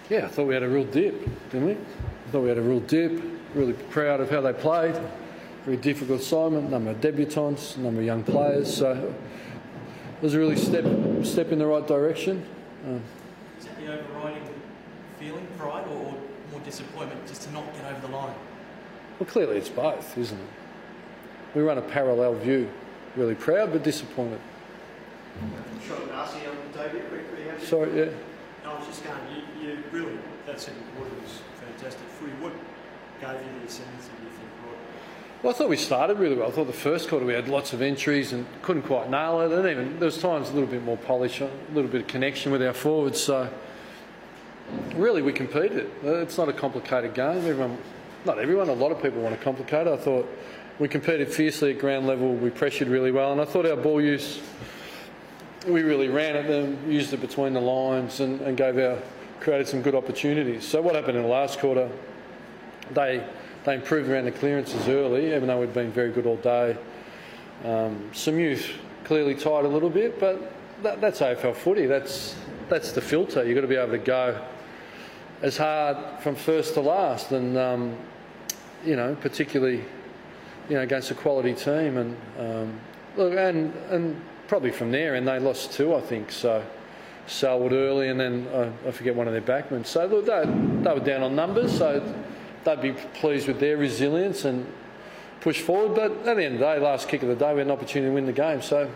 Yeah, I thought we had a real dip, didn't we? I thought we had a real dip. Really proud of how they played. Very difficult assignment, number of debutants, number of young players. So it was a really step in the right direction. Is that the overriding feeling, pride, or more disappointment just to not get over the line? Well, clearly it's both, isn't it? We run a parallel view. Really proud, but disappointed. Sean Darcy on the debut, pretty happy. Sorry, yeah. I was just going, you really, that second quarter was fantastic footy. What gave you the ascendancy, do you think, Rod? Well, I thought we started really well. I thought the first quarter we had lots of entries and couldn't quite nail it. And even there was times a little bit more polish, a little bit of connection with our forwards. So really we competed. It's not a complicated game. Not everyone, a lot of people want to complicate it. I thought we competed fiercely at ground level. We pressured really well. And I thought our ball use, we really ran at them, used it between the lines and created some good opportunities. So what happened in the last quarter, they improved around the clearances early, even though we'd been very good all day. Some youth clearly tired a little bit, but that's AFL footy. That's the filter. You've got to be able to go as hard from first to last, and particularly against a quality team. And and probably from there, and they lost 2, I think. So Selwood early, and then I forget one of their backmen. So look, they were down on numbers, so they'd be pleased with their resilience and push forward. But at the end of the day, last kick of the day, we had an opportunity to win the game. So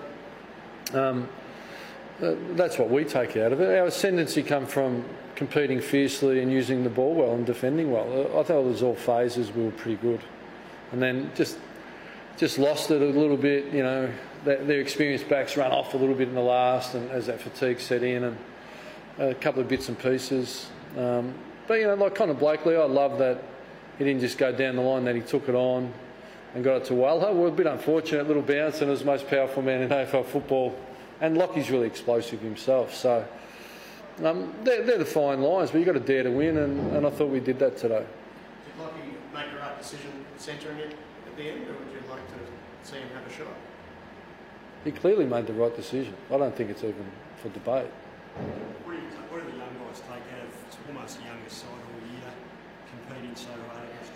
that's what we take out of it. Our ascendancy come from competing fiercely and using the ball well and defending well. I thought it was all phases. We were pretty good, and then just lost it a little bit. Their experienced backs run off a little bit in the last, and as that fatigue set in, and a couple of bits and pieces. But like Connor Blakely, I love that he didn't just go down the line, that he took it on and got it to Walha. We're a bit unfortunate, little bounce, and he was the most powerful man in AFL football. And Lockie's really explosive himself. So they're the fine lines, but you've got to dare to win, and I thought we did that today. Did Lockie make the right decision centering it at the end, or would you like to see him have a shot? He clearly made the right decision. I don't think it's even for debate. What do the young guys take out of it's almost the youngest side all year, competing so hard against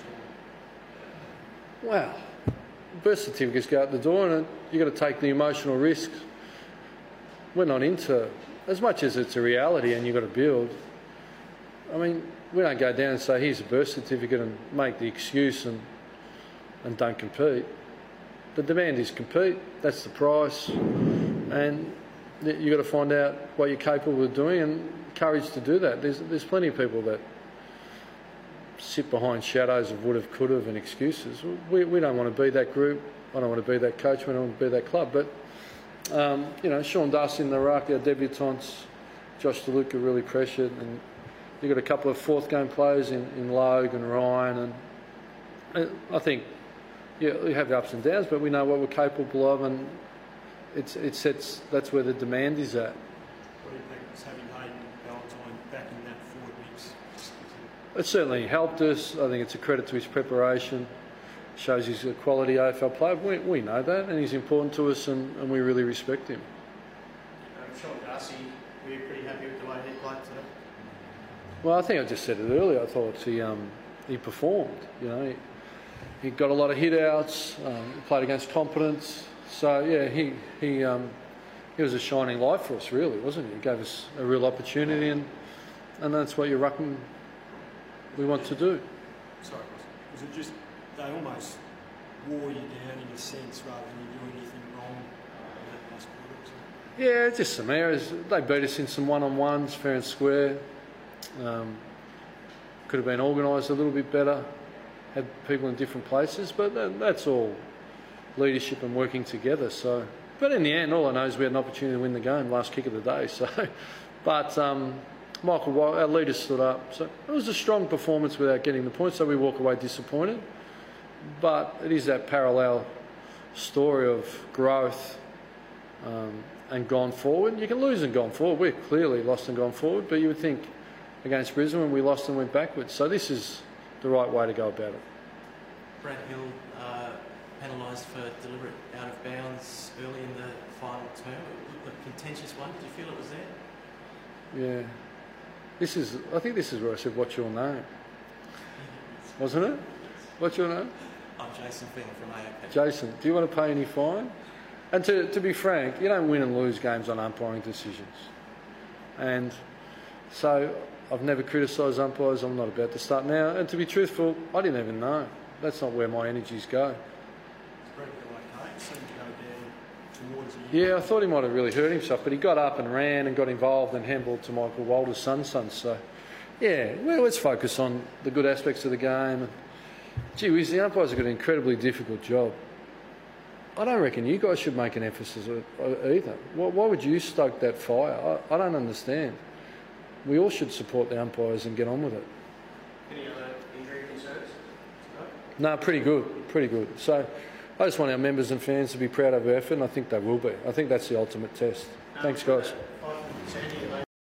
Geelong? Wow. Birth certificates go out the door, and you've got to take the emotional risks. We're not into, as much as it's a reality and you've got to build, I mean, we don't go down and say, here's a birth certificate and make the excuse and don't compete. The demand is compete, that's the price, and you've got to find out what you're capable of doing and courage to do that. There's plenty of people that sit behind shadows of would have, could have and excuses. We don't want to be that group. I don't want to be that coach. We don't want to be that club. But, Sean Darcy in the ruck, our debutants, Josh DeLuca really pressured, and you've got a couple of fourth game players in Logue and Ryan, and I think, we have the ups and downs, but we know what we're capable of, and that's where the demand is at. What do you think was having Hayden Valentine back in that forward mix? It certainly helped us. I think it's a credit to his preparation. Shows he's a quality AFL player. We know that, and he's important to us, and we really respect him. Sean Darcy, were you pretty happy with the way he played today? Well, I think I just said it earlier. I thought he performed. He got a lot of hit outs. He played against competence. So yeah, he was a shining light for us, really, wasn't he? He gave us a real opportunity, and that's what we want to do. Sorry, was it just they almost wore you down in a sense rather than you doing anything wrong in that last quarter? Yeah, just some errors. They beat us in some one-on-ones, fair and square. Could have been organised a little bit better, had people in different places, but that's all leadership and working together. So, but in the end, all I know is we had an opportunity to win the game, last kick of the day. So, but Michael White, our leader, stood up. So it was a strong performance without getting the points, so we walk away disappointed. But it is that parallel story of growth and gone forward. You can lose and gone forward. We've clearly lost and gone forward, but you would think against Brisbane we lost and went backwards. So this is the right way to go about it. Brad Hill penalised for deliberate out of bounds early in the final term. A contentious one. Did you feel it was there? Yeah. I think this is where I said, what's your name? Wasn't it? What's your name? I'm Jason Phelan from AAP. Jason, do you want to pay any fine? And to be frank, you don't win and lose games on umpiring decisions. And so I've never criticised umpires. I'm not about to start now. And to be truthful, I didn't even know. That's not where my energies go. Yeah, I thought he might have really hurt himself, but he got up and ran and got involved and handballed to Michael Walter's son. So, yeah, well, let's focus on the good aspects of the game. And, gee whiz, the umpires have got an incredibly difficult job. I don't reckon you guys should make an emphasis either. Why would you stoke that fire? I don't understand. We all should support the umpires and get on with it. Any other injury concerns? No, pretty good, pretty good. So I just want our members and fans to be proud of our effort, and I think they will be. I think that's the ultimate test. Thanks, guys.